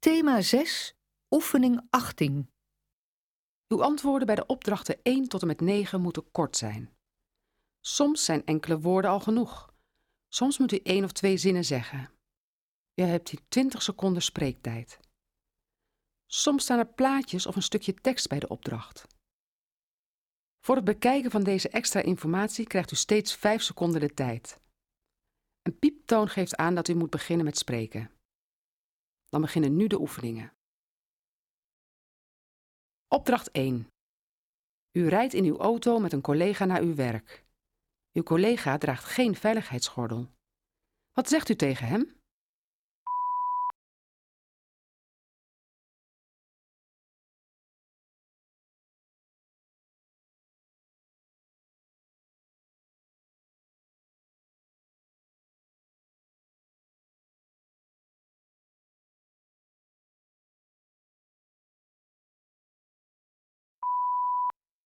Thema 6, oefening 18. Uw antwoorden bij de opdrachten 1 tot en met 9 moeten kort zijn. Soms zijn enkele woorden al genoeg. Soms moet u 1 of 2 zinnen zeggen. U hebt hier 20 seconden spreektijd. Soms staan er plaatjes of een stukje tekst bij de opdracht. Voor het bekijken van deze extra informatie krijgt u steeds 5 seconden de tijd. Een pieptoon geeft aan dat u moet beginnen met spreken. Dan beginnen nu de oefeningen. Opdracht 1. U rijdt in uw auto met een collega naar uw werk. Uw collega draagt geen veiligheidsgordel. Wat zegt u tegen hem?